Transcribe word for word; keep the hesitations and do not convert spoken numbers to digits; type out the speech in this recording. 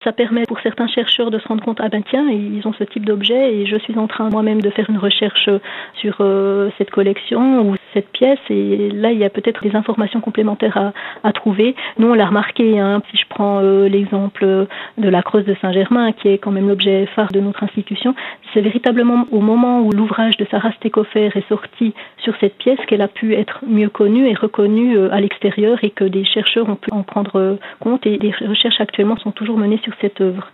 Ça permet pour certains chercheurs de se rendre compte, ah ben tiens, ils ont ce type d'objet et je suis en train moi-même de faire une recherche sur euh, cette collection ou cette pièce et là il y a peut-être des informations complémentaires à, à trouver. Nous on l'a remarqué, hein, si je prends euh, l'exemple de la Creuse de Saint-Germain qui est quand même l'objet phare de notre institution, c'est véritablement au moment où l'ouvrage de Sarah Steckhofer est sorti sur cette pièce qu'elle a pu être mieux connue et reconnue euh, à l'extérieur et que des chercheurs ont pu en prendre compte et des recherches actuellement sont toujours menées sur cette œuvre.